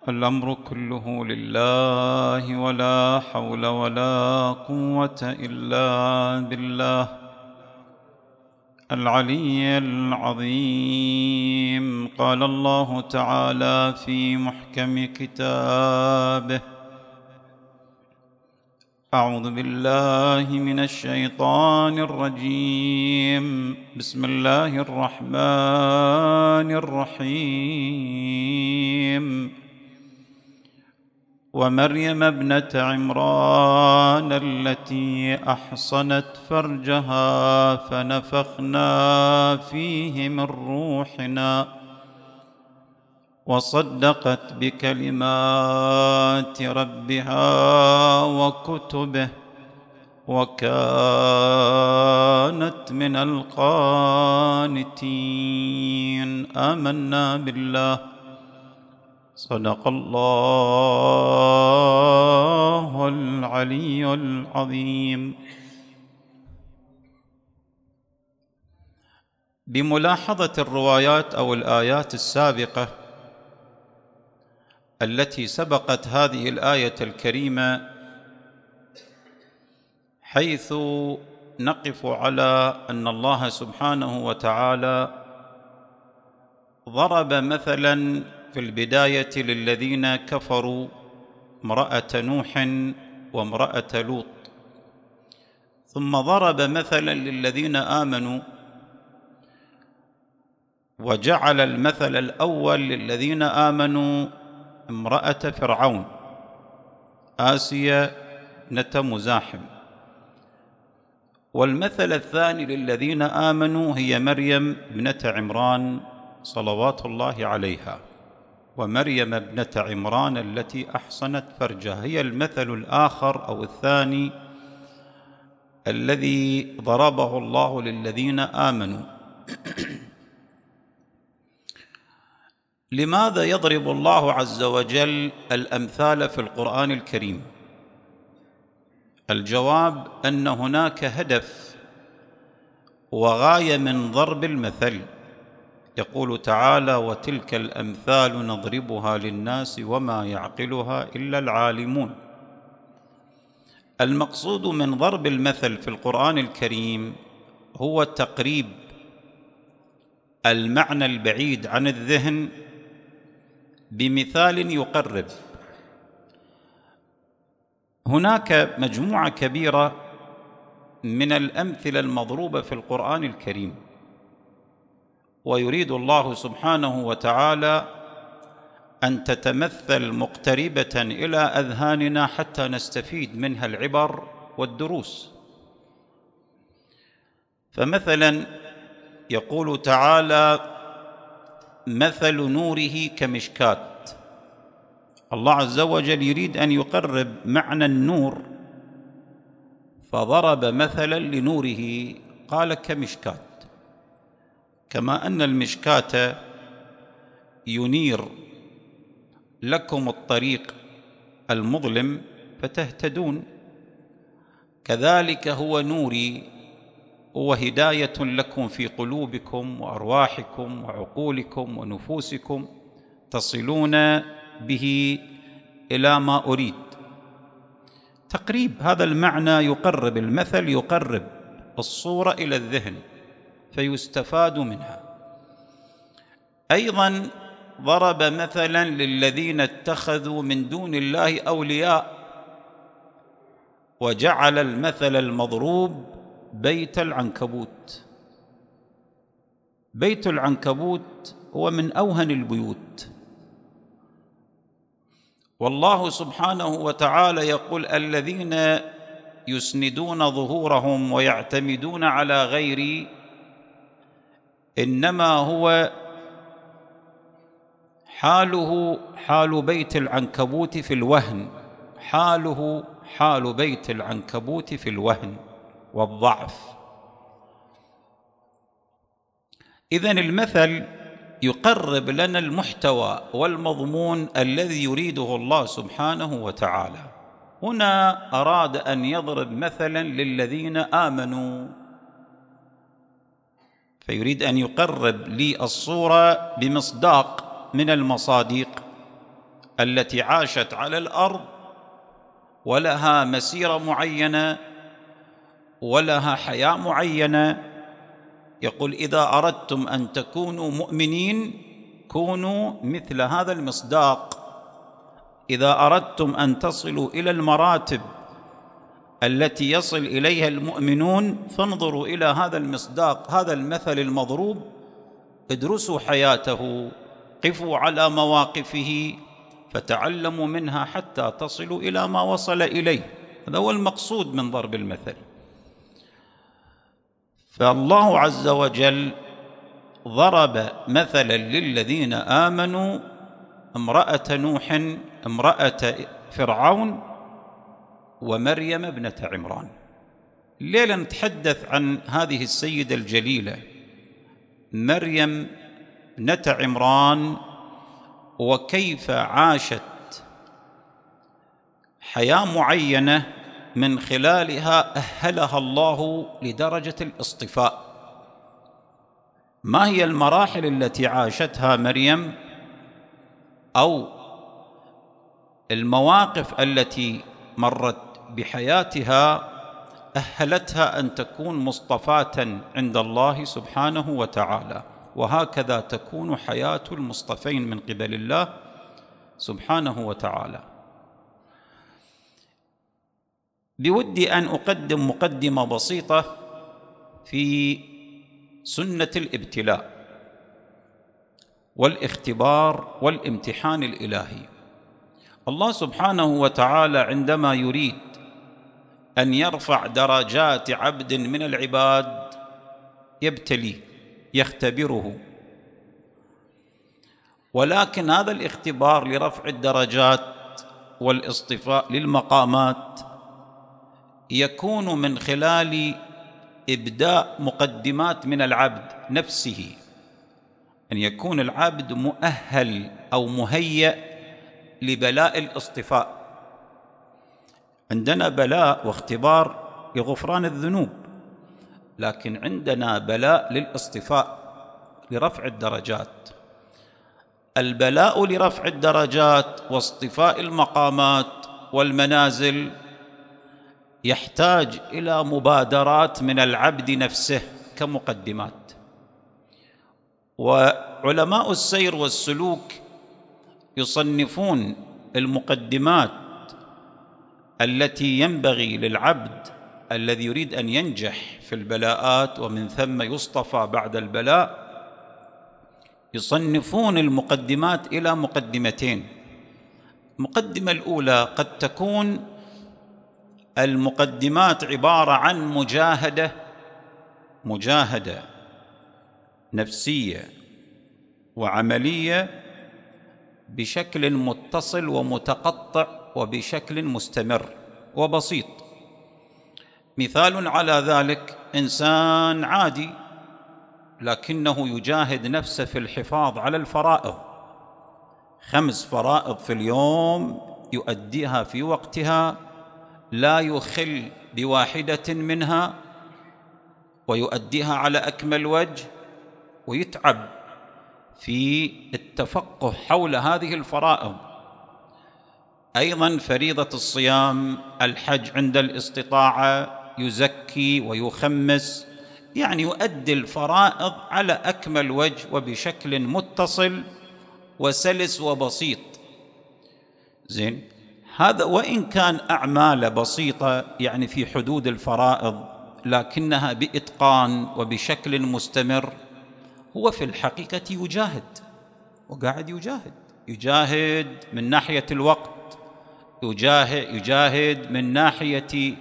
الأمر كله لله ولا حول ولا قوة إلا بالله العلي العظيم. قال الله تعالى في محكم كتابه: أعوذ بالله من الشيطان الرجيم. بسم الله الرحمن الرحيم. ومريم ابنة عمران التي أحصنت فرجها فنفخنا فيه من روحنا وصدقت بكلمات ربها وكتبه وكانت من القانتين. آمنا بالله. صدق الله العلي العظيم. بملاحظة الروايات أو الآيات السابقة التي سبقت هذه الآية الكريمة، حيث نقف على أن الله سبحانه وتعالى ضرب مثلاً في البداية للذين كفروا امرأة نوح وامرأة لوط، ثم ضرب مثلا للذين آمنوا، وجعل المثل الأول للذين آمنوا امرأة فرعون آسيا ابنة مزاحم، والمثل الثاني للذين آمنوا هي مريم ابنة عمران صلوات الله عليها. ومريم ابنة عمران التي أحصنت فرجها هي المثل الآخر أو الثاني الذي ضربه الله للذين آمنوا. لماذا يضرب الله عز وجل الأمثال في القرآن الكريم؟ الجواب أن هناك هدف وغاية من ضرب المثل. يقول تعالى: وتلك الأمثال نضربها للناس وما يعقلها إلا العالمون. المقصود من ضرب المثل في القرآن الكريم هو تقريب المعنى البعيد عن الذهن بمثال يقرب. هناك مجموعة كبيرة من الأمثلة المضروبة في القرآن الكريم، ويريد الله سبحانه وتعالى أن تتمثل مقتربة إلى أذهاننا حتى نستفيد منها العبر والدروس. فمثلا يقول تعالى: مثل نوره كمشكاة. الله عز وجل يريد أن يقرب معنى النور، فضرب مثلا لنوره قال كمشكاة، كما أن المشكاة ينير لكم الطريق المظلم فتهتدون، كذلك هو نوري، هو هداية لكم في قلوبكم وأرواحكم وعقولكم ونفوسكم، تصلون به إلى ما أريد. تقريب هذا المعنى يقرب، المثل يقرب الصورة إلى الذهن فيستفاد منها. أيضا ضرب مثلا للذين اتخذوا من دون الله أولياء، وجعل المثل المضروب بيت العنكبوت. بيت العنكبوت هو من أوهن البيوت، والله سبحانه وتعالى يقول: الذين يسندون ظهورهم ويعتمدون على غيري إنما هو حاله حال بيت العنكبوت في الوهن، حاله حال بيت العنكبوت في الوهن والضعف. إذن المثل يقرب لنا المحتوى والمضمون الذي يريده الله سبحانه وتعالى. هنا أراد أن يضرب مثلا للذين آمنوا، فيريد أن يقرب لي الصورة بمصداق من المصادق التي عاشت على الأرض ولها مسيرة معينة ولها حياة معينة. يقول: إذا أردتم أن تكونوا مؤمنين كونوا مثل هذا المصداق. إذا أردتم أن تصلوا إلى المراتب التي يصل إليها المؤمنون فانظروا إلى هذا المصداق، هذا المثل المضروب، ادرسوا حياته، قفوا على مواقفه، فتعلموا منها حتى تصلوا إلى ما وصل إليه. هذا هو المقصود من ضرب المثل. فالله عز وجل ضرب مثلا للذين آمنوا امرأة نوح، امرأة فرعون، ومريم ابنة عمران. الليلة نتحدث عن هذه السيدة الجليلة مريم ابنة عمران، وكيف عاشت حياة معينة من خلالها أهلها الله لدرجة الاصطفاء. ما هي المراحل التي عاشتها مريم، أو المواقف التي مرت بحياتها أهلتها أن تكون مصطفاة عند الله سبحانه وتعالى. وهكذا تكون حياة المصطفين من قبل الله سبحانه وتعالى. بودي أن أقدم مقدمة بسيطة في سنة الابتلاء والاختبار والامتحان الإلهي. الله سبحانه وتعالى عندما يريد أن يرفع درجات عبد من العباد يبتليه، يختبره. ولكن هذا الاختبار لرفع الدرجات والاصطفاء للمقامات يكون من خلال إبداء مقدمات من العبد نفسه، أن يكون العبد مؤهل أو مهيأ لبلاء الاصطفاء. عندنا بلاء واختبار لغفران الذنوب، لكن عندنا بلاء للاصطفاء لرفع الدرجات. البلاء لرفع الدرجات واصطفاء المقامات والمنازل يحتاج إلى مبادرات من العبد نفسه كمقدمات. وعلماء السير والسلوك يصنفون المقدمات التي ينبغي للعبد الذي يريد أن ينجح في البلاءات ومن ثم يصطفى بعد البلاء، يصنفون المقدمات إلى مقدمتين. المقدمة الأولى قد تكون المقدمات عبارة عن مجاهدة نفسية وعملية بشكل متصل ومتقطع وبشكل مستمر وبسيط. مثال على ذلك إنسان عادي لكنه يجاهد نفسه في الحفاظ على الفرائض، 5 فرائض في اليوم يؤديها في وقتها، لا يخل بواحدة منها، ويؤديها على أكمل وجه، ويتعب في التفقه حول هذه الفرائض. أيضا فريضة الصيام، الحج عند الاستطاعة، يزكي ويخمس، يعني يؤدي الفرائض على أكمل وجه وبشكل متصل وسلس وبسيط. زين، هذا وإن كان أعمال بسيطة يعني في حدود الفرائض، لكنها بإتقان وبشكل مستمر، هو في الحقيقة يجاهد، وقاعد يجاهد من ناحية الوقت، يجاهد من ناحية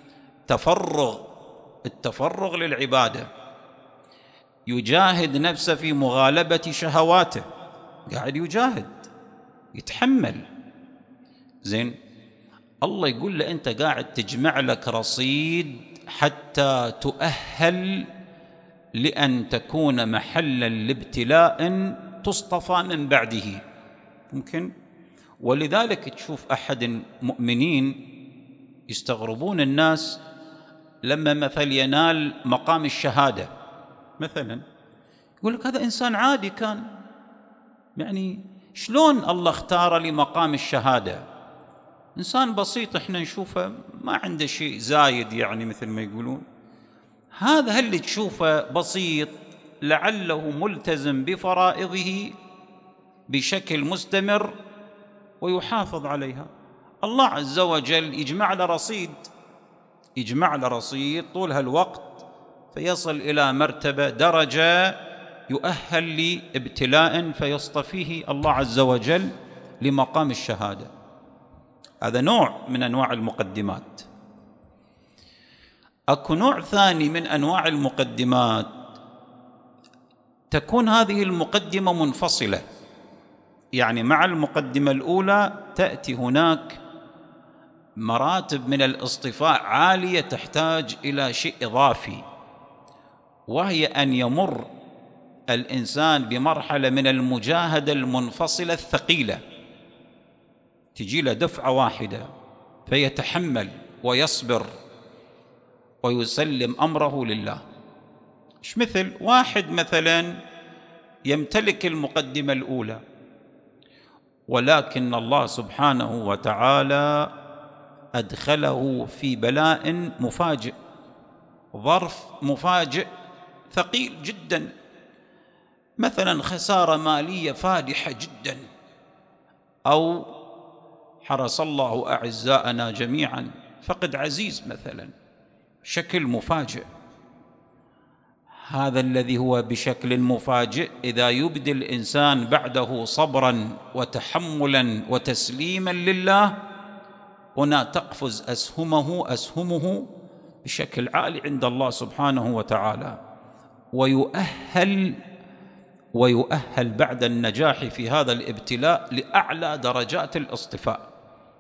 التفرغ للعبادة، يجاهد نفسه في مغالبة شهواته، قاعد يجاهد يتحمل. زين، الله يقول له أنت قاعد تجمع لك رصيد حتى تؤهل لأن تكون محلا لابتلاء تصطفى من بعده. ممكن، ولذلك تشوف أحد المؤمنين يستغربون الناس لما مثل ينال مقام الشهادة مثلا، يقول لك هذا إنسان عادي كان، يعني شلون الله اختار لمقام الشهادة؟ إنسان بسيط إحنا نشوفه ما عنده شيء زايد، يعني مثل ما يقولون. هذا اللي تشوفه بسيط لعله ملتزم بفرائضه بشكل مستمر ويحافظ عليها. الله عز وجل يجمع له رصيد طول هالوقت، فيصل إلى مرتبة درجة يؤهل لابتلاء فيصطفيه الله عز وجل لمقام الشهادة. هذا نوع من أنواع المقدمات. أكو نوع ثاني من أنواع المقدمات، تكون هذه المقدمة منفصلة، يعني مع المقدمة الأولى تأتي هناك مراتب من الاصطفاء عالية تحتاج إلى شيء إضافي، وهي أن يمر الإنسان بمرحلة من المجاهدة المنفصلة الثقيلة، تجي له دفعة واحدة فيتحمل ويصبر ويسلم أمره لله. إيش مثل واحد مثلا يمتلك المقدمة الأولى، ولكن الله سبحانه وتعالى أدخله في بلاء مفاجئ، ظرف مفاجئ ثقيل جدا، مثلا خسارة مالية فادحة جدا، أو حرس الله أعزائنا جميعا فقد عزيز مثلا بشكل مفاجئ. هذا الذي هو بشكل مفاجئ إذا يبدي الإنسان بعده صبرا وتحملا وتسليما لله، هنا تقفز أسهمه بشكل عالي عند الله سبحانه وتعالى، ويؤهل بعد النجاح في هذا الابتلاء لأعلى درجات الاصطفاء.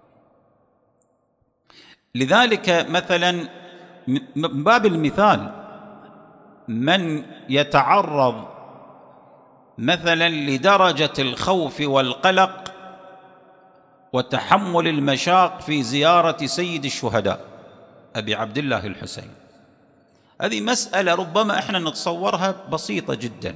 لذلك مثلا من باب المثال، من يتعرض مثلا لدرجة الخوف والقلق وتحمل المشاق في زيارة سيد الشهداء أبي عبد الله الحسين، هذه مسألة ربما احنا نتصورها بسيطة جدا،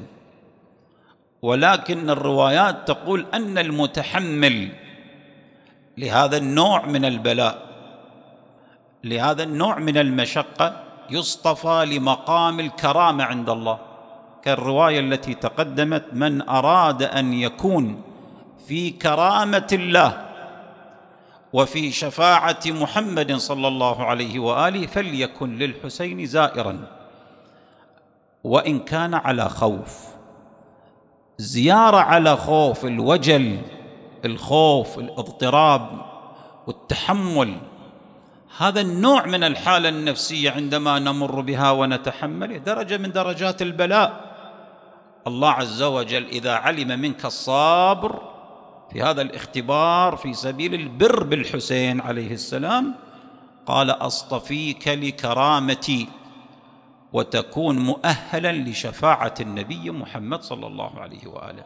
ولكن الروايات تقول أن المتحمل لهذا النوع من البلاء، لهذا النوع من المشقة، يصطفى لمقام الكرامة عند الله، كالرواية التي تقدمت: من أراد أن يكون في كرامة الله وفي شفاعة محمد صلى الله عليه وآله فليكن للحسين زائرا وإن كان على خوف. زيارة على خوف، الوجل، الخوف، الاضطراب والتحمل، هذا النوع من الحالة النفسية عندما نمر بها ونتحمل درجة من درجات البلاء. الله عز وجل إذا علم منك الصبر في هذا الاختبار في سبيل البر بالحسين عليه السلام، قال: أصطفيك لكرامتي وتكون مؤهلا لشفاعة النبي محمد صلى الله عليه وآله.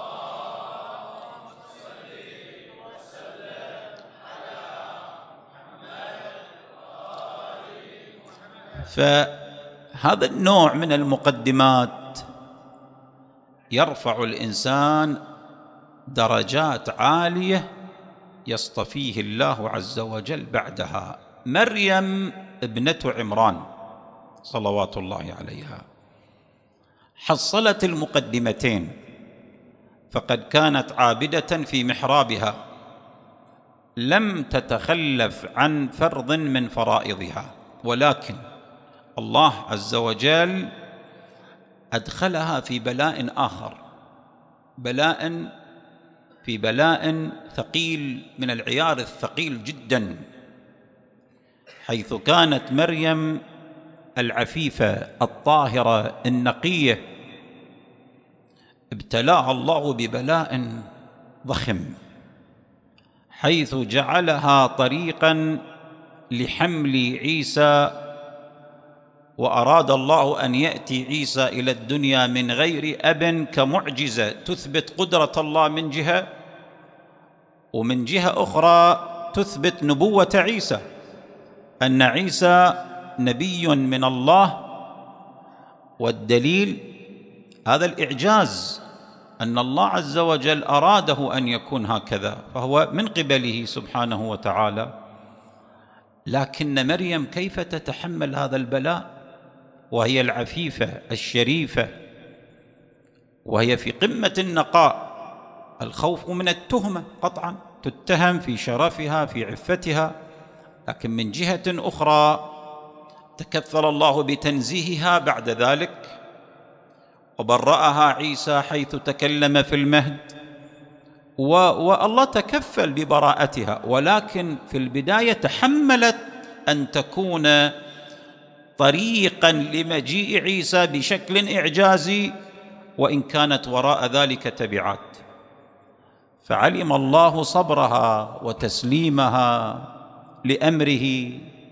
فهذا النوع من المقدمات يرفع الإنسان درجات عالية يصطفيه الله عز وجل بعدها. مريم ابنة عمران صلوات الله عليها حصلت المقدمتين، فقد كانت عابدة في محرابها، لم تتخلف عن فرض من فرائضها، ولكن الله عز وجل أدخلها في بلاء آخر، بلاء ثقيل من العيار الثقيل جدا، حيث كانت مريم العفيفة الطاهرة النقية ابتلاها الله ببلاء ضخم، حيث جعلها طريقا لحمل عيسى، وأراد الله أن يأتي عيسى إلى الدنيا من غير أب كمعجزة تثبت قدرة الله من جهة، ومن جهة أخرى تثبت نبوة عيسى، أن عيسى نبي من الله. والدليل هذا الإعجاز أن الله عز وجل أراده أن يكون هكذا، فهو من قبله سبحانه وتعالى. لكن مريم كيف تتحمل هذا البلاء وهي العفيفة الشريفة، وهي في قمة النقاء؟ الخوف من التهمة قطعا، تتهم في شرفها في عفتها، لكن من جهة أخرى تكفل الله بتنزيهها بعد ذلك، وبرأها عيسى حيث تكلم في المهد، والله تكفل ببراءتها، ولكن في البداية تحملت أن تكون طريقا لمجيء عيسى بشكل إعجازي، وإن كانت وراء ذلك تبعات. فعلم الله صبرها وتسليمها لأمره،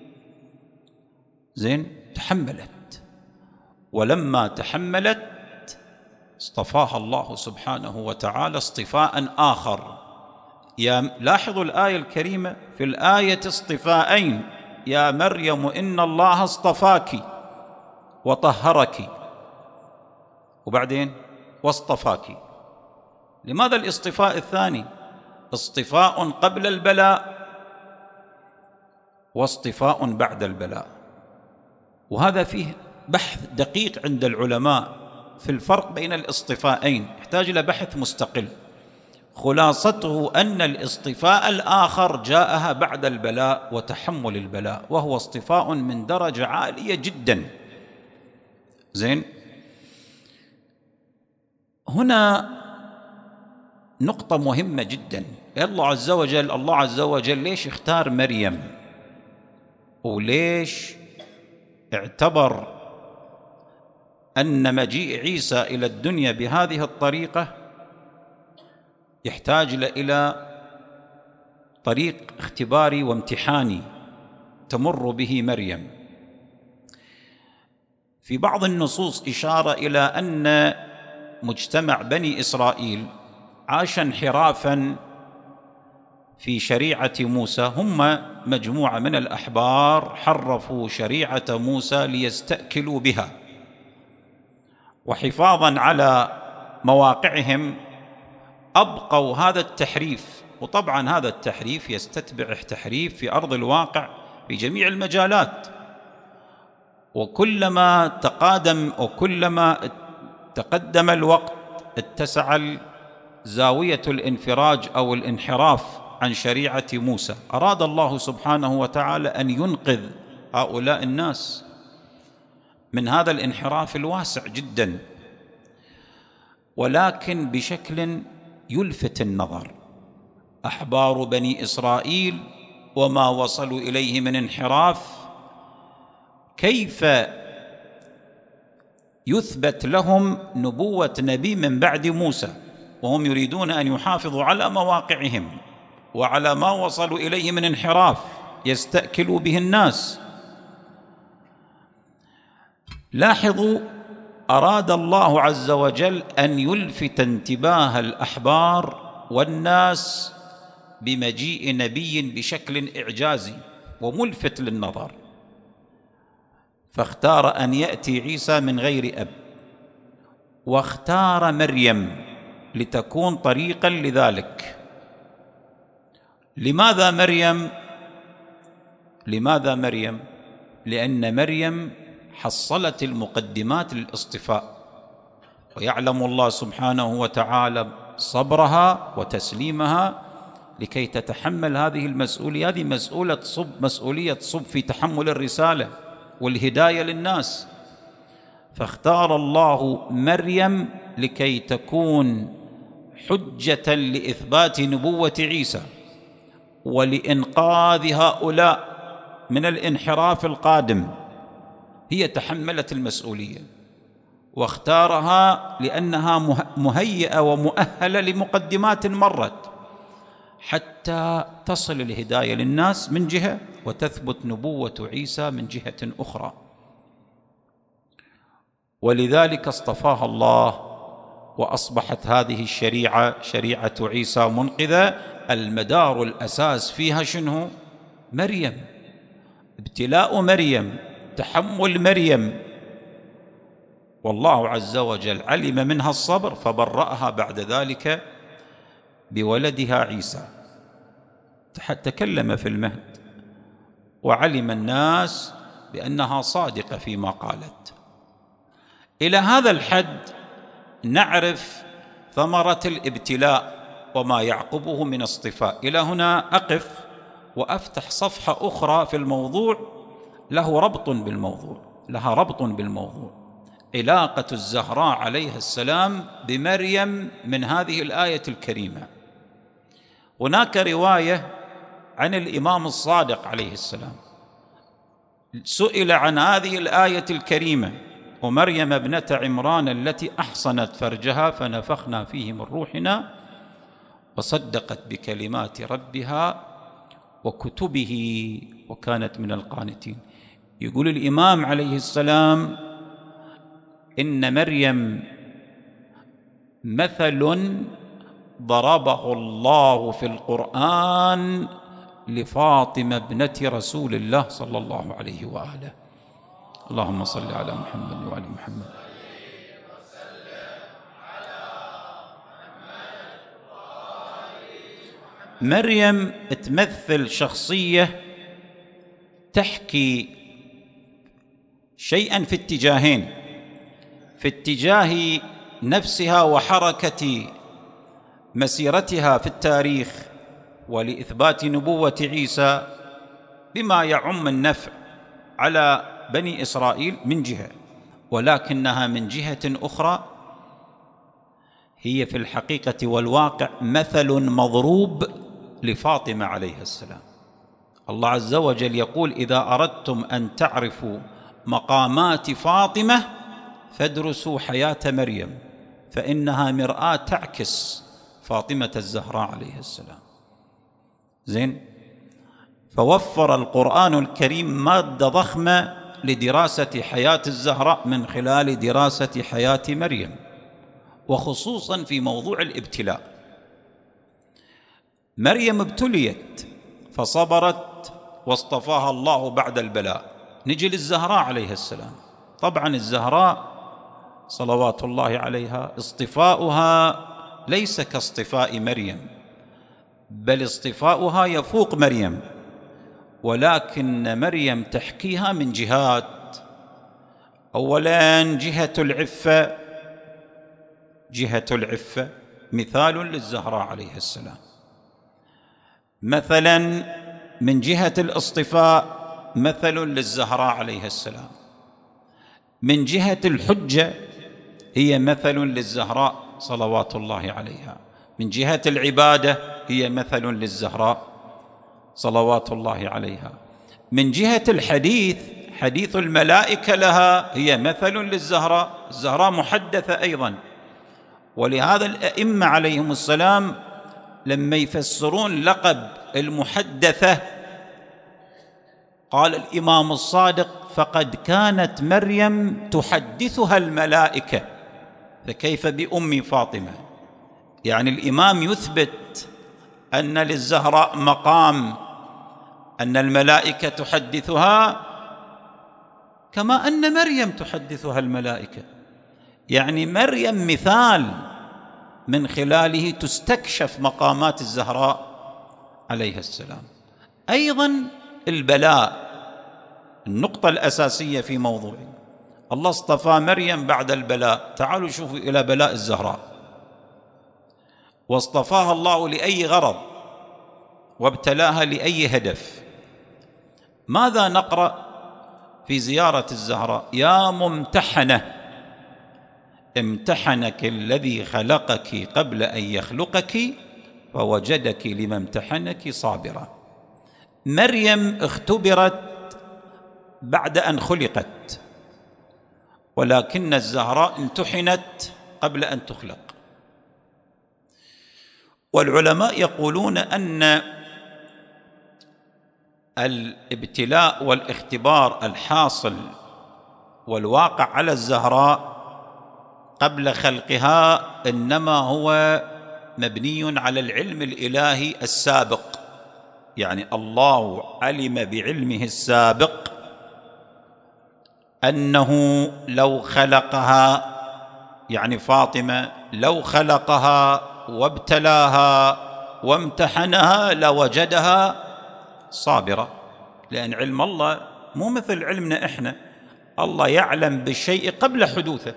زين، تحملت. ولما تحملت اصطفاها الله سبحانه وتعالى اصطفاء آخر. لاحظوا الآية الكريمة، في الآية اصطفاءين: يا مريم إن الله اصطفاك وطهرك، وبعدين واصطفاك. لماذا الاصطفاء الثاني؟ اصطفاء قبل البلاء واصطفاء بعد البلاء. وهذا فيه بحث دقيق عند العلماء في الفرق بين الاصطفاءين، يحتاج إلى بحث مستقل. خلاصته أن الاصطفاء الآخر جاءها بعد البلاء وتحمل البلاء، وهو اصطفاء من درجة عالية جدا. زين، هنا نقطة مهمة جدا. الله عز وجل ليش اختار مريم؟ وليش اعتبر أن مجيء عيسى إلى الدنيا بهذه الطريقة يحتاج إلى طريق اختباري وامتحاني تمر به مريم؟ في بعض النصوص إشارة إلى أن مجتمع بني إسرائيل عاش انحرافاً في شريعة موسى. هم مجموعة من الأحبار حرفوا شريعة موسى ليستأكلوا بها، وحفاظاً على مواقعهم أبقوا هذا التحريف. وطبعاً هذا التحريف يستتبع تحريف في أرض الواقع في جميع المجالات، وكلما تقدم الوقت اتسع زاوية الانفراج أو الانحراف عن شريعة موسى. أراد الله سبحانه وتعالى أن ينقذ هؤلاء الناس من هذا الانحراف الواسع جدا، ولكن بشكل يلفت النظر. أحبار بني إسرائيل وما وصلوا إليه من انحراف، كيف يثبت لهم نبوة نبي من بعد موسى وهم يريدون أن يحافظوا على مواقعهم وعلى ما وصلوا إليه من انحراف يستأكلوا به الناس؟ لاحظوا، أراد الله عز وجل أن يلفت انتباه الأحبار والناس بمجيء نبي بشكل إعجازي وملفت للنظر، فاختار أن يأتي عيسى من غير أب، واختار مريم لتكون طريقا لذلك. لماذا مريم؟ لأن مريم حصلت المقدمات للاصطفاء، ويعلم الله سبحانه وتعالى صبرها وتسليمها لكي تتحمل هذه المسؤولية. هذه مسؤولية صب في تحمل الرسالة والهداية للناس. فاختار الله مريم لكي تكون حجة لإثبات نبوة عيسى ولإنقاذ هؤلاء من الانحراف القادم. هي تحملت المسؤولية، واختارها لأنها مهيئة ومؤهلة لمقدمات مرت حتى تصل الهداية للناس من جهة، وتثبت نبوة عيسى من جهة أخرى. ولذلك اصطفاها الله، وأصبحت هذه الشريعة شريعة عيسى منقذة. المدار الأساس فيها شنو؟ مريم، ابتلاء مريم، تحمل مريم، والله عز وجل علم منها الصبر فبرأها بعد ذلك بولدها عيسى. تكلم في المهد وعلم الناس بأنها صادقة فيما قالت. إلى هذا الحد نعرف ثمرة الابتلاء وما يعقبه من اصطفاء. إلى هنا أقف وأفتح صفحة أخرى في الموضوع لها ربط بالموضوع. علاقة الزهراء عليها السلام بمريم من هذه الآية الكريمة. هناك رواية عن الإمام الصادق عليه السلام سئل عن هذه الآية الكريمة: ومريم ابنة عمران التي أحصنت فرجها فنفخنا فيه من روحنا وصدقت بكلمات ربها وكتبه وكانت من القانتين. يقول الإمام عليه السلام: إن مريم مثل ضربه الله في القرآن لفاطمة ابنة رسول الله صلى الله عليه وآله. اللهم صل على محمد وعلى محمد. مريم تمثل شخصية تحكي شيئا في اتجاهين: في اتجاه نفسها وحركة مسيرتها في التاريخ ولإثبات نبوة عيسى بما يعم النفع على بني إسرائيل من جهة، ولكنها من جهة أخرى هي في الحقيقة والواقع مثل مضروب لفاطمة عليها السلام. الله عز وجل يقول: إذا أردتم أن تعرفوا مقامات فاطمة فادرسوا حياة مريم فإنها مرآة تعكس فاطمة الزهراء عليه السلام. زين، فوفر القرآن الكريم مادة ضخمة لدراسة حياة الزهراء من خلال دراسة حياة مريم، وخصوصا في موضوع الابتلاء. مريم ابتليت فصبرت واصطفاها الله بعد البلاء. نجي للزهراء عليها السلام. طبعا الزهراء صلوات الله عليها اصطفاؤها ليس كاصطفاء مريم، بل اصطفاؤها يفوق مريم، ولكن مريم تحكيها من جهات. أولا جهة العفة مثال للزهراء عليه السلام. مثلا من جهة الاصطفاء مثل للزهراء عليه السلام. من جهة الحجة هي مثل للزهراء صلوات الله عليها. من جهة العبادة هي مثل للزهراء صلوات الله عليها. من جهة الحديث، حديث الملائكة لها، هي مثل للزهراء. الزهراء محدثة أيضا، ولهذا الأئمة عليهم السلام لما يفسرون لقب المحدثة قال الإمام الصادق: فقد كانت مريم تحدثها الملائكة فكيف بأم فاطمة؟ يعني الإمام يثبت أن للزهراء مقام، أن الملائكة تحدثها كما أن مريم تحدثها الملائكة. يعني مريم مثال من خلاله تستكشف مقامات الزهراء عليها السلام. أيضا البلاء النقطة الأساسية في موضوعي. الله اصطفى مريم بعد البلاء. تعالوا شوفوا إلى بلاء الزهراء. واصطفاها الله لأي غرض وابتلاها لأي هدف. ماذا نقرأ في زيارة الزهراء؟ يا ممتحنة امتحنك الذي خلقك قبل أن يخلقك فوجدك لما امتحنك صابرة. مريم اختبرت بعد أن خلقت، ولكن الزهراء امتحنت قبل أن تخلق. والعلماء يقولون أن الابتلاء والاختبار الحاصل والواقع على الزهراء قبل خلقها إنما هو مبني على العلم الإلهي السابق. يعني الله علم بعلمه السابق أنه لو خلقها، يعني فاطمة لو خلقها وابتلاها وامتحنها لوجدها صابرة، لأن علم الله مو مثل علمنا إحنا، الله يعلم بالشيء قبل حدوثه.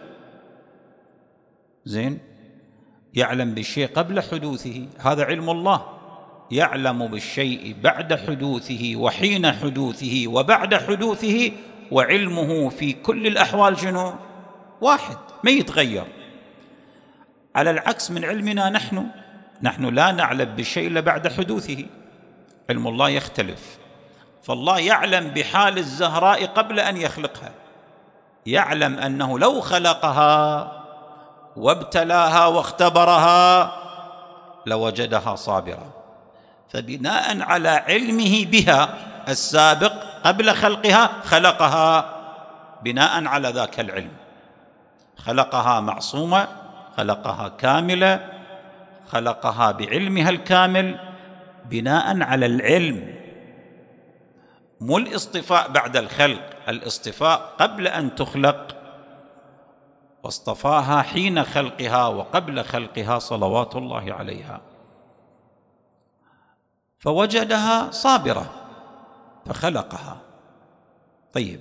زين، يعلم بالشيء قبل حدوثه، هذا علم الله. يعلم بالشيء بعد حدوثه وحين حدوثه وبعد حدوثه، وعلمه في كل الأحوال شنو؟ واحد، ما يتغير. على العكس من علمنا نحن لا نعلم بالشيء إلا بعد حدوثه، علم الله يختلف. فالله يعلم بحال الزهراء قبل أن يخلقها، يعلم أنه لو خلقها وابتلاها واختبرها لوجدها صابرة، فبناء على علمه بها السابق قبل خلقها خلقها بناء على ذاك العلم، خلقها معصومة، خلقها كاملة، خلقها بعلمها الكامل بناء على العلم، مو الاصطفاء بعد الخلق، الاصطفاء قبل أن تخلق، واصطفاها حين خلقها وقبل خلقها صلوات الله عليها. فوجدها صابرة فخلقها. طيب،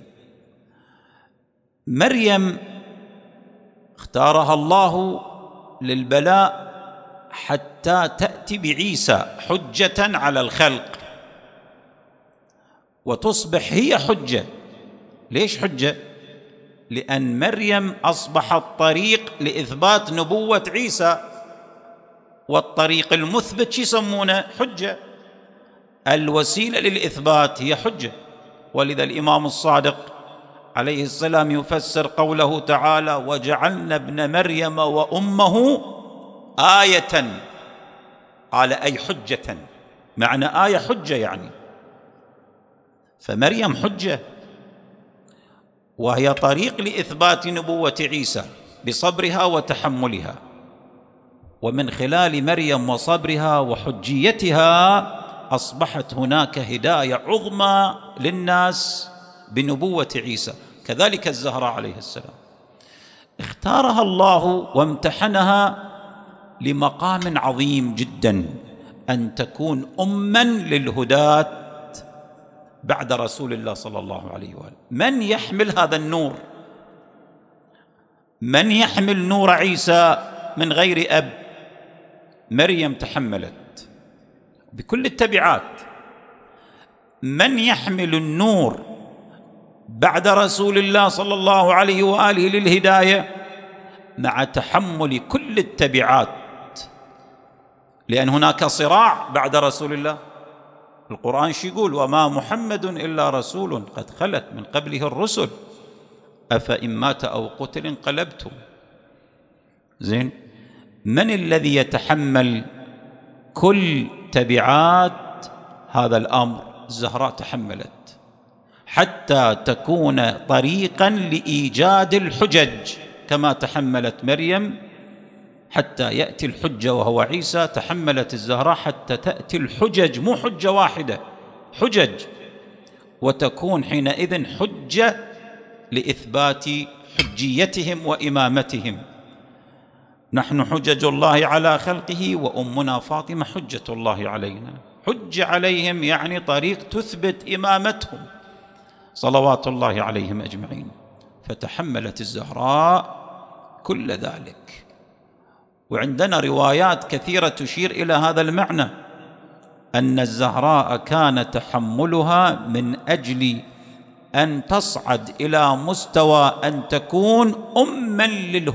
مريم اختارها الله للبلاء حتى تأتي بعيسى حجة على الخلق، وتصبح هي حجة. ليش حجة؟ لأن مريم أصبحت طريق لإثبات نبوة عيسى، والطريق المثبت شو يسمونه؟ حجة. الوسيلة للإثبات هي حجة. ولذا الإمام الصادق عليه السلام يفسر قوله تعالى: وجعلنا ابن مريم وأمه آية، قال أي حجة، معنى آية حجة يعني. فمريم حجة، وهي طريق لإثبات نبوة عيسى بصبرها وتحملها. ومن خلال مريم وصبرها وحجيتها أصبحت هناك هداية عظمى للناس بنبوة عيسى. كذلك الزهراء عليه السلام اختارها الله وامتحنها لمقام عظيم جدا، أن تكون أما للهداة بعد رسول الله صلى الله عليه وآله. من يحمل هذا النور؟ من يحمل نور عيسى من غير أب؟ مريم تحملت بكل التبعات. من يحمل النور بعد رسول الله صلى الله عليه وآله للهداية مع تحمل كل التبعات؟ لأن هناك صراع بعد رسول الله. القرآن شو يقول؟ وما محمد إلا رسول قد خلت من قبله الرسل أفإن مات أو قتل انقلبتم. زين، من الذي يتحمل كل تبعات هذا الأمر؟ الزهراء تحملت حتى تكون طريقا لإيجاد الحجج، كما تحملت مريم حتى يأتي الحجة وهو عيسى، تحملت الزهراء حتى تأتي الحجج، مو حجة واحدة، حجج، وتكون حينئذ حجة لإثبات حجيتهم وإمامتهم. نحن حجج الله على خلقه، وأمنا فاطمة حجة الله علينا. حج عليهم يعني طريق تثبت إمامتهم صلوات الله عليهم أجمعين. فتحملت الزهراء كل ذلك. وعندنا روايات كثيرة تشير إلى هذا المعنى، أن الزهراء كان تحملها من أجل أن تصعد إلى مستوى أن تكون أما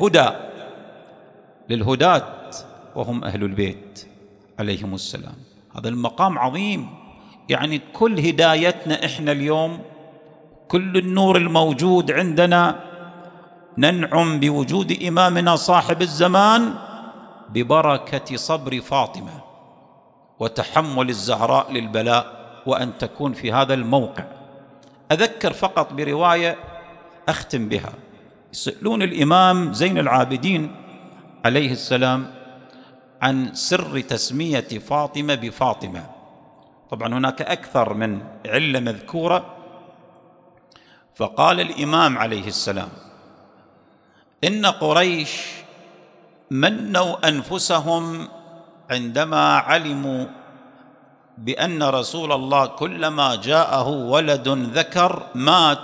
للهداة وهم أهل البيت عليهم السلام. هذا المقام عظيم. يعني كل هدايتنا إحنا اليوم، كل النور الموجود عندنا، ننعم بوجود إمامنا صاحب الزمان ببركة صبر فاطمة وتحمل الزهراء للبلاء، وأن تكون في هذا الموقع. أذكر فقط برواية أختم بها. يسألون الإمام زين العابدين عليه السلام عن سر تسمية فاطمة بفاطمة. طبعا هناك أكثر من علة مذكورة، فقال الإمام عليه السلام: إن قريش منوا أنفسهم عندما علموا بأن رسول الله كلما جاءه ولد ذكر مات.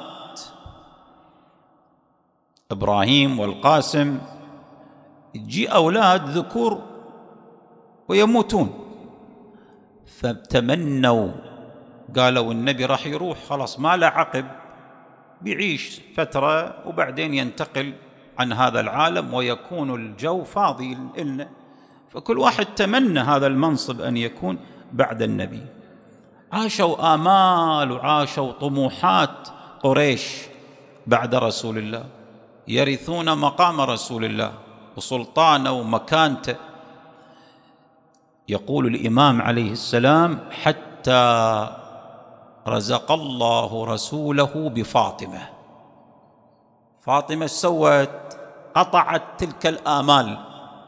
إبراهيم والقاسم يجي أولاد ذكور ويموتون، فتمنوا، قالوا النبي راح يروح خلاص ما له عقب، بيعيش فترة وبعدين ينتقل عن هذا العالم ويكون الجو فاضي لنا، فكل واحد تمنى هذا المنصب أن يكون بعد النبي. عاشوا آمال وعاشوا طموحات قريش بعد رسول الله، يرثون مقام رسول الله وسلطانه ومكانته. يقول الإمام عليه السلام: حتى رزق الله رسوله بفاطمة. فاطمة سوت؟ قطعت تلك الآمال،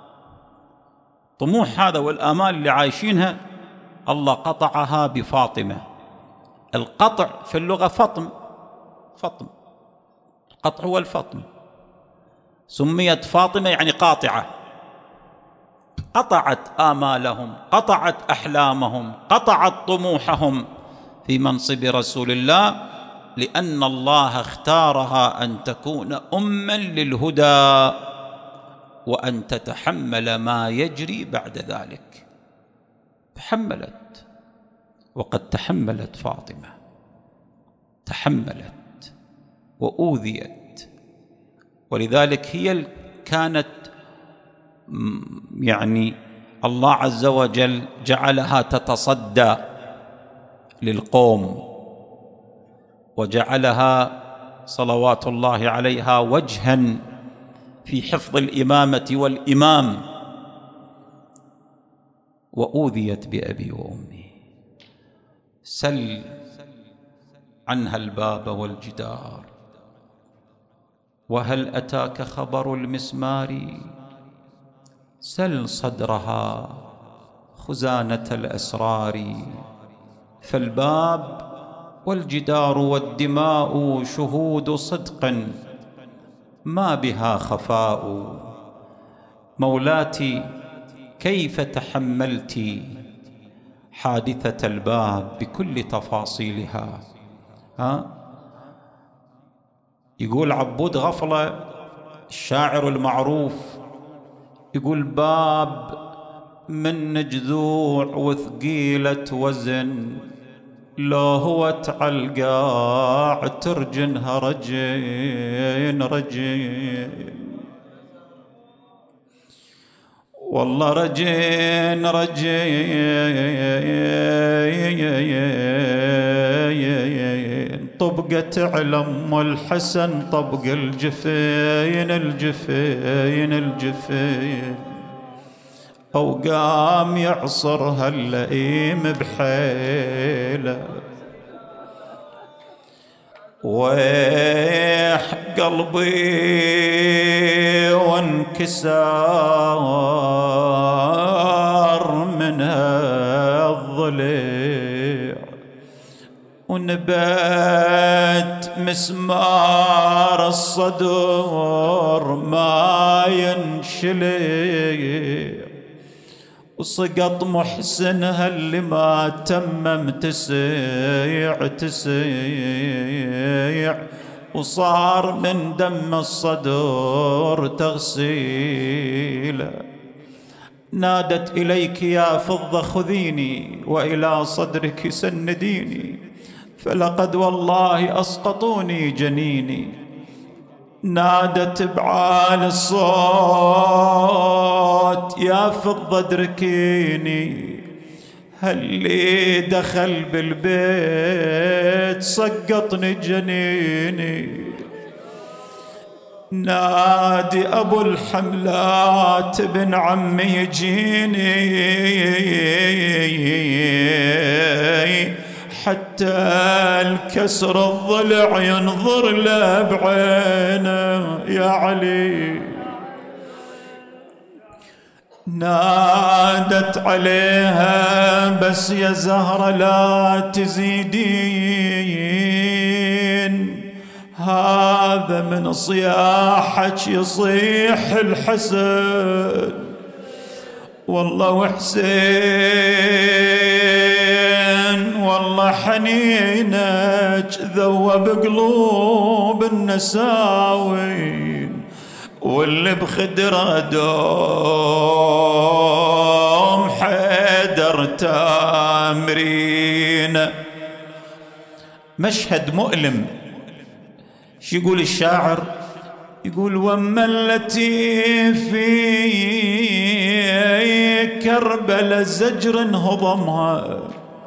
طموح هذا والآمال اللي عايشينها الله قطعها بفاطمة. القطع في اللغة فطم، فطم، القطع هو الفطم. سميت فاطمة يعني قاطعة، قطعت آمالهم، قطعت أحلامهم، قطعت طموحهم في منصب رسول الله، لأن الله اختارها أن تكون أماً للهدى وأن تتحمل ما يجري بعد ذلك. تحملت، وقد تحملت فاطمة، تحملت وأوذيت، ولذلك هي كانت يعني الله عز وجل جعلها تتصدى للقوم، وجعلها صلوات الله عليها وجها في حفظ الإمامة والإمام، وأوذيت بأبي وأمي. سل عنها الباب والجدار، وهل أتاك خبر المسمار؟ سل صدرها خزانة الأسرار، فالباب والجدار والدماء شهود صدق ما بها خفاء. مولاتي كيف تحملت حادثة الباب بكل تفاصيلها؟ يقول عبود غفلة الشاعر المعروف، يقول: باب من جذوع وثقيلة وزن، لو هوت عالقاع ترجنها رجين رجين، والله رجين رجين، طبقت على أم الحسن طبق الجفين الجفين الجفين، أو قام يعصرها اللئيم بحيله. ويح قلبي وانكسار منها الضليع، ونبات مسمار الصدور ما ينشلي، وسقط محسنها اللي ما تمم تسيع تسيع، وصار من دم الصدور تغسيله. نادت إليك يا فضة خذيني، وإلى صدرك سنديني، فلقد والله أسقطوني جنيني. نادت بعال الصوت يا فضة ادركيني، هاللي دخل بالبيت سقطني جنيني. نادي أبو الحملات ابن عمي يجيني، حتى الكسر الضلع ينظر له بعينه يا علي. نادت عليها بس يا زهرة لا تزيدين، هذا من صياحك يصيح الحسن، والله وحسين والله حنينك ذوب قلوب النساوين، واللي بخدره دوم حيدر تامرين. مشهد مؤلم. شو يقول الشاعر؟ يقول وما التي في كربلاء زجر هضمها،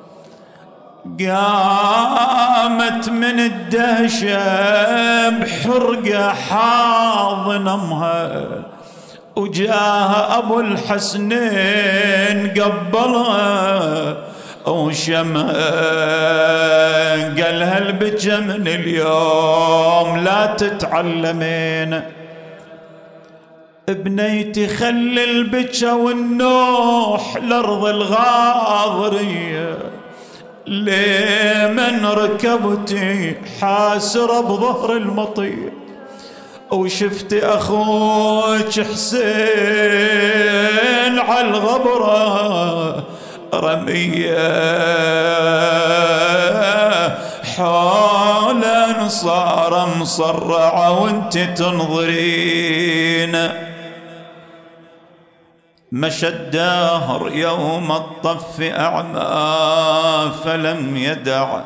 قامت من الدهشة بحرقة حاضنمها، وجاها أبو الحسنين قبلها وشمها، قالها البكى من اليوم لا تتعلمين. بنيتي خلي البكى والنوح لأرض الغاضرية، لمن ركبتي حاسرة بظهر المطية، وشفتي أخوك حسين على الغبرة رمية، حولا صار مصرعة وانت تنظرين. مشى الدهر يوم الطف أعمى، فلم يدع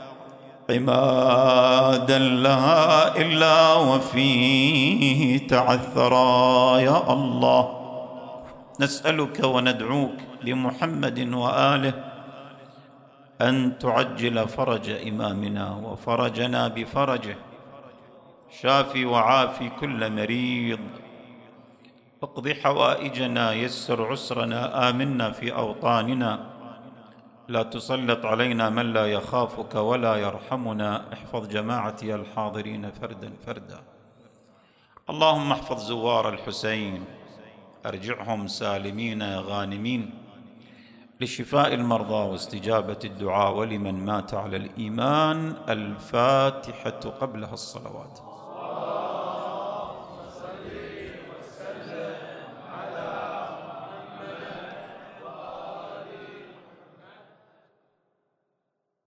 عمادا لها إلا وفيه تعثرا. يا الله، نسألك وندعوك بمحمد وآله أن تعجل فرج إمامنا وفرجنا بفرجه، شافي وعافي كل مريض، اقض حوائجنا، يسر عسرنا، آمنا في أوطاننا، لا تسلط علينا من لا يخافك ولا يرحمنا، احفظ جماعتي الحاضرين فردا فردا. اللهم احفظ زوار الحسين، أرجعهم سالمين غانمين، لشفاء المرضى واستجابة الدعاء، ولمن مات على الإيمان. الفاتحة قبلها الصلوات.